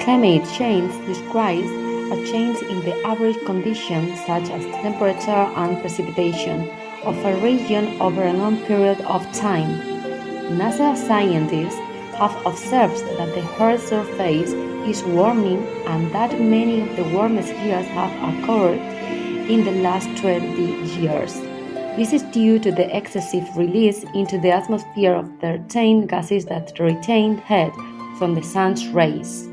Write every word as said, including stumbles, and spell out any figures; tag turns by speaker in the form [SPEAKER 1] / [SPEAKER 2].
[SPEAKER 1] Climate change describes a change in the average conditions such as temperature and precipitation of a region over a long period of time. NASA scientists have observed that the Earth's surface is warming and that many of the warmest years have occurred in the last twenty years. This is due to the excessive release into the atmosphere of certain gases that retain heat from the sun's rays.